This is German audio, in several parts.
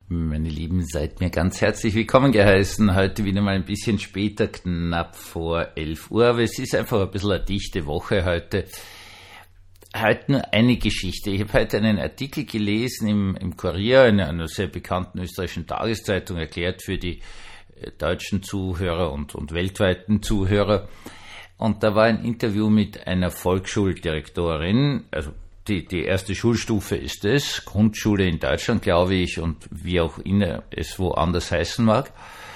Meine Lieben, seid mir ganz herzlich willkommen geheißen. Heute wieder mal ein bisschen später, knapp vor 11 Uhr, aber es ist einfach ein bisschen eine dichte Woche heute. Heute nur eine Geschichte. Ich habe heute einen Artikel gelesen im Kurier, einer sehr bekannten österreichischen Tageszeitung, erklärt für die deutschen Zuhörer und weltweiten Zuhörer. Und da war ein Interview mit einer Volksschuldirektorin, also die erste Schulstufe ist es, Grundschule in Deutschland, glaube ich, und wie auch immer es woanders heißen mag.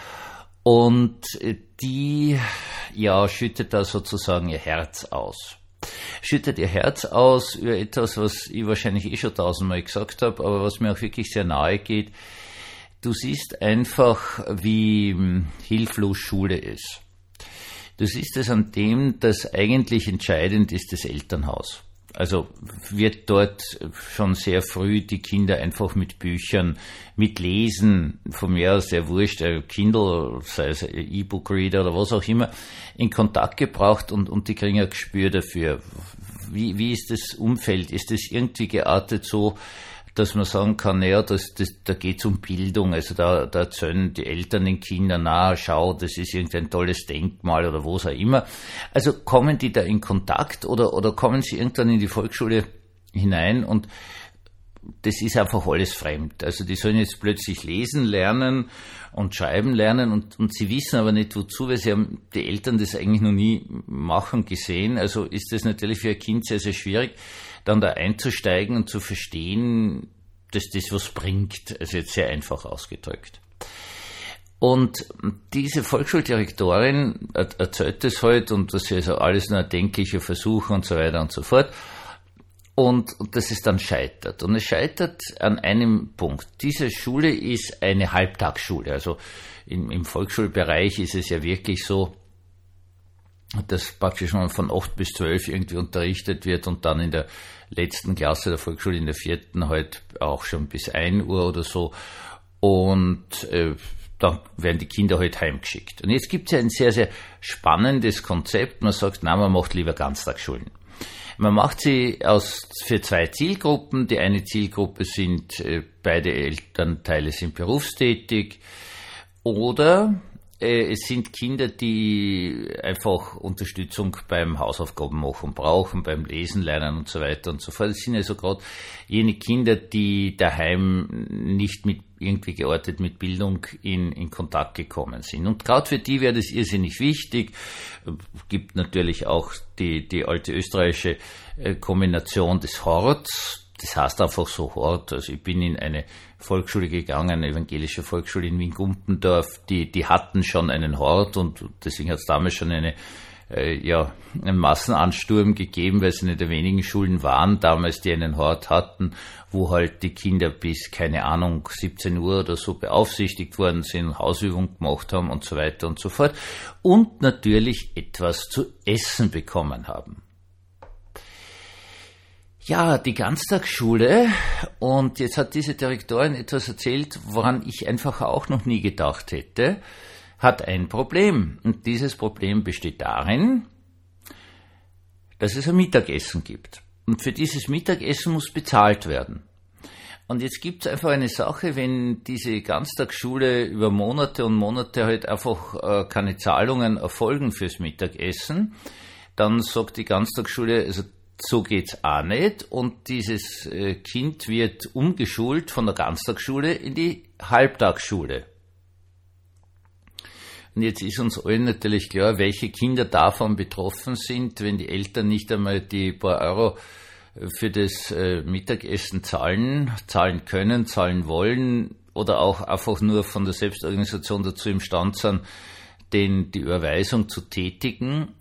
Und die, schüttet da sozusagen ihr Herz aus. Schüttet ihr Herz aus über etwas, was ich wahrscheinlich schon 1000-mal gesagt habe, aber was mir auch wirklich sehr nahe geht. Du siehst einfach, wie hilflos Schule ist. Du siehst es an dem, dass eigentlich entscheidend ist das Elternhaus. Also wird dort schon sehr früh die Kinder einfach mit Büchern, mit Lesen, von mir aus sehr wurscht, Kindle, sei es E-Book-Reader oder was auch immer, in Kontakt gebracht und die kriegen ein Gespür dafür. Wie ist das Umfeld? Ist das irgendwie geartet so, dass man sagen kann, da geht's um Bildung, also da erzählen die Eltern den Kindern, schau, das ist irgendein tolles Denkmal oder was auch immer. Also kommen die da in Kontakt oder kommen sie irgendwann in die Volksschule hinein und das ist einfach alles fremd. Also die sollen jetzt plötzlich lesen lernen und schreiben lernen und sie wissen aber nicht wozu, weil sie haben die Eltern das eigentlich noch nie machen gesehen. Also ist das natürlich für ein Kind sehr, sehr schwierig, dann da einzusteigen und zu verstehen, dass das was bringt. Also jetzt sehr einfach ausgedrückt. Und diese Volksschuldirektorin erzählt das halt und das ist also alles nur ein denklicher Versuch und so weiter und so fort. Und dass es dann scheitert. Und es scheitert an einem Punkt. Diese Schule ist eine Halbtagsschule. Also im Volksschulbereich ist es ja wirklich so, dass praktisch schon von 8 bis 12 irgendwie unterrichtet wird und dann in der letzten Klasse der Volksschule, in der 4. halt auch schon bis 1 Uhr oder so. Und dann werden die Kinder halt heimgeschickt. Und jetzt gibt es ja ein sehr, sehr spannendes Konzept. Man sagt, man macht lieber Ganztagsschulen. Man macht sie für 2 Zielgruppen. Die eine Zielgruppe sind, beide Elternteile sind berufstätig oder es sind Kinder, die einfach Unterstützung beim Hausaufgaben machen brauchen, beim Lesen lernen und so weiter und so fort. Das sind also gerade jene Kinder, die daheim nicht irgendwie geortet mit Bildung in Kontakt gekommen sind. Und gerade für die wäre das irrsinnig wichtig. Gibt natürlich auch die alte österreichische Kombination des Horts. Das heißt einfach so Hort. Also ich bin in eine Volksschule gegangen, eine evangelische Volksschule in Wien-Gumpendorf. Die hatten schon einen Hort und deswegen hat es damals schon einen Massenansturm gegeben, weil es eine der wenigen Schulen waren damals, die einen Hort hatten, wo halt die Kinder bis, 17 Uhr oder so beaufsichtigt worden sind, Hausübung gemacht haben und so weiter und so fort und natürlich etwas zu essen bekommen haben. Ja, die Ganztagsschule, und jetzt hat diese Direktorin etwas erzählt, woran ich einfach auch noch nie gedacht hätte, hat ein Problem. Und dieses Problem besteht darin, dass es ein Mittagessen gibt. Und für dieses Mittagessen muss bezahlt werden. Und jetzt gibt es einfach eine Sache, wenn diese Ganztagsschule über Monate und Monate halt einfach keine Zahlungen erfolgen fürs Mittagessen, dann sagt die Ganztagsschule, also so geht's auch nicht, und dieses Kind wird umgeschult von der Ganztagsschule in die Halbtagsschule. Und jetzt ist uns allen natürlich klar, welche Kinder davon betroffen sind, wenn die Eltern nicht einmal die paar Euro für das Mittagessen zahlen können, zahlen wollen oder auch einfach nur von der Selbstorganisation dazu imstande sind, die Überweisung zu tätigen.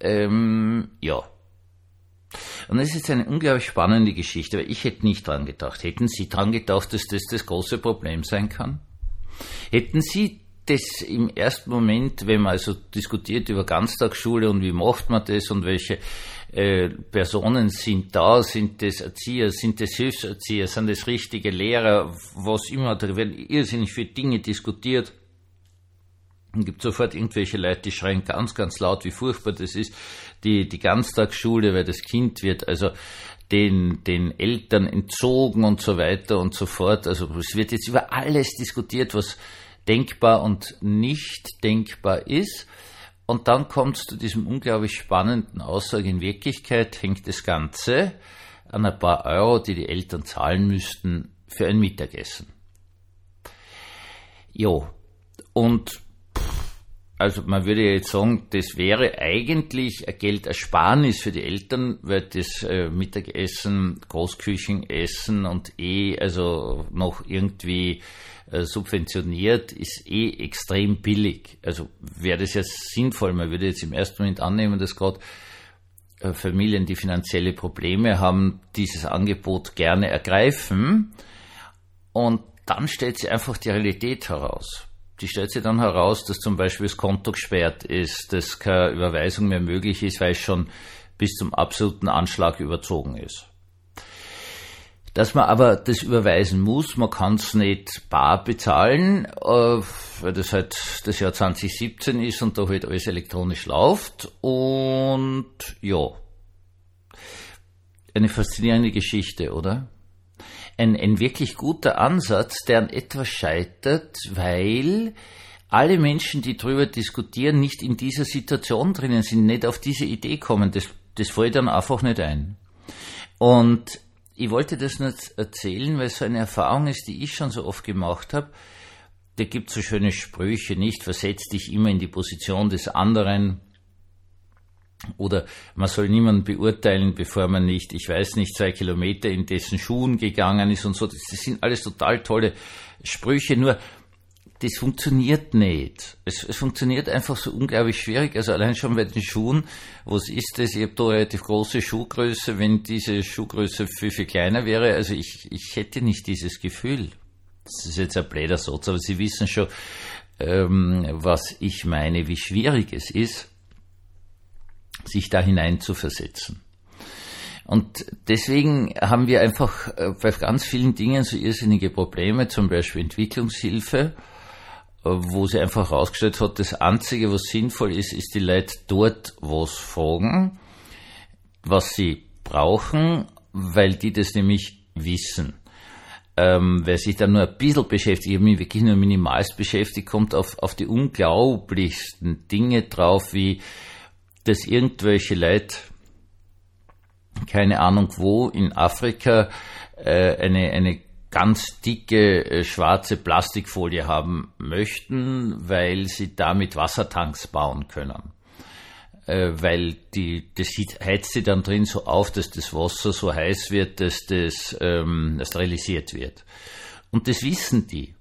Und es ist eine unglaublich spannende Geschichte, weil ich hätte nicht dran gedacht. Hätten Sie dran gedacht, dass das große Problem sein kann? Hätten Sie das im ersten Moment, wenn man also diskutiert über Ganztagsschule und wie macht man das und welche Personen sind da, sind das Erzieher, sind das Hilfserzieher, sind das richtige Lehrer, was immer, da werden irrsinnig viele Dinge diskutiert. Und gibt sofort irgendwelche Leute, die schreien ganz, ganz laut, wie furchtbar das ist, die Ganztagsschule, weil das Kind wird also den Eltern entzogen und so weiter und so fort. Also es wird jetzt über alles diskutiert, was denkbar und nicht denkbar ist. Und dann kommt es zu diesem unglaublich spannenden Aussage, in Wirklichkeit hängt das Ganze an ein paar Euro, die die Eltern zahlen müssten für ein Mittagessen. Jo, und also man würde ja jetzt sagen, das wäre eigentlich ein Geldersparnis für die Eltern, weil das Mittagessen, Großküchenessen und also noch irgendwie subventioniert, ist extrem billig. Also wäre das ja sinnvoll. Man würde jetzt im ersten Moment annehmen, dass gerade Familien, die finanzielle Probleme haben, dieses Angebot gerne ergreifen. Und dann stellt sich einfach die Realität heraus. Die stellt sich dann heraus, dass zum Beispiel das Konto gesperrt ist, dass keine Überweisung mehr möglich ist, weil es schon bis zum absoluten Anschlag überzogen ist. Dass man aber das überweisen muss, man kann es nicht bar bezahlen, weil das halt das Jahr 2017 ist und da halt alles elektronisch läuft. Und ja, eine faszinierende Geschichte, oder? Ein wirklich guter Ansatz, der an etwas scheitert, weil alle Menschen, die darüber diskutieren, nicht in dieser Situation drinnen sind, nicht auf diese Idee kommen. Das fällt dann einfach nicht ein. Und ich wollte das nicht erzählen, weil es so eine Erfahrung ist, die ich schon so oft gemacht habe. Da gibt es so schöne Sprüche, nicht? Versetz dich immer in die Position des anderen. Oder man soll niemanden beurteilen, bevor man nicht, 2 Kilometer in dessen Schuhen gegangen ist und so. Das sind alles total tolle Sprüche, nur das funktioniert nicht. Es funktioniert einfach so unglaublich schwierig. Also allein schon bei den Schuhen, was ist das? Ich habe da relativ große Schuhgröße. Wenn diese Schuhgröße viel, viel kleiner wäre, also ich hätte nicht dieses Gefühl. Das ist jetzt ein blöder Satz, aber Sie wissen schon, was ich meine, wie schwierig es ist, sich da hinein zu versetzen. Und deswegen haben wir einfach bei ganz vielen Dingen so irrsinnige Probleme, zum Beispiel Entwicklungshilfe, wo sie einfach herausgestellt hat, das Einzige, was sinnvoll ist, ist die Leute dort was fragen, was sie brauchen, weil die das nämlich wissen. Wer sich dann nur ein bisschen beschäftigt, ich habe mich wirklich nur minimalst beschäftigt, kommt auf die unglaublichsten Dinge drauf, wie dass irgendwelche Leute, keine Ahnung wo, in Afrika eine ganz dicke schwarze Plastikfolie haben möchten, weil sie damit Wassertanks bauen können. Weil das heizt sie dann drin so auf, dass das Wasser so heiß wird, dass das sterilisiert wird. Und das wissen die.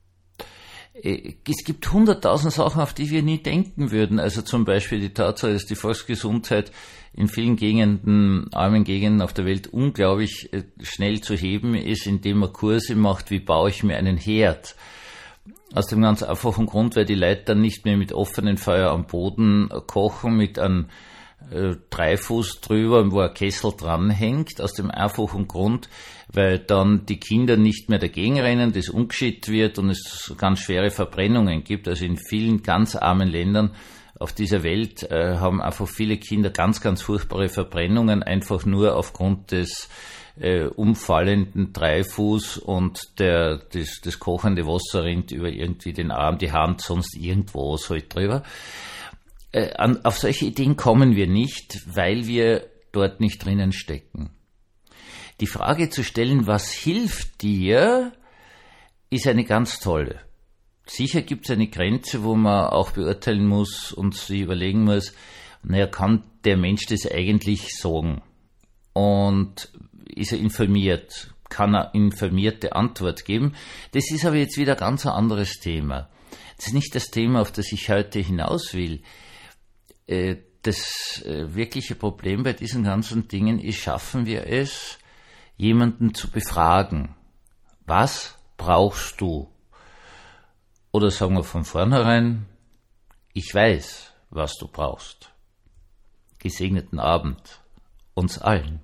Es gibt 100.000 Sachen, auf die wir nie denken würden. Also zum Beispiel die Tatsache, dass die Volksgesundheit in vielen armen Gegenden auf der Welt unglaublich schnell zu heben ist, indem man Kurse macht, wie baue ich mir einen Herd. Aus dem ganz einfachen Grund, weil die Leute dann nicht mehr mit offenem Feuer am Boden kochen, mit einem Dreifuß drüber, wo ein Kessel dranhängt, aus dem einfachen Grund, weil dann die Kinder nicht mehr dagegen rennen, das ungeschickt wird und es ganz schwere Verbrennungen gibt. Also in vielen ganz armen Ländern auf dieser Welt haben einfach viele Kinder ganz, ganz furchtbare Verbrennungen, einfach nur aufgrund des umfallenden Dreifuß und das kochende Wasser rinnt über irgendwie den Arm, die Hand, sonst irgendwo so halt drüber. Auf solche Ideen kommen wir nicht, weil wir dort nicht drinnen stecken. Die Frage zu stellen, was hilft dir, ist eine ganz tolle. Sicher gibt es eine Grenze, wo man auch beurteilen muss und sich überlegen muss, kann der Mensch das eigentlich sagen? Und ist er informiert? Kann er informierte Antwort geben? Das ist aber jetzt wieder ganz ein anderes Thema. Das ist nicht das Thema, auf das ich heute hinaus will. Das wirkliche Problem bei diesen ganzen Dingen ist, schaffen wir es, jemanden zu befragen. Was brauchst du? Oder sagen wir von vornherein, ich weiß, was du brauchst. Gesegneten Abend uns allen.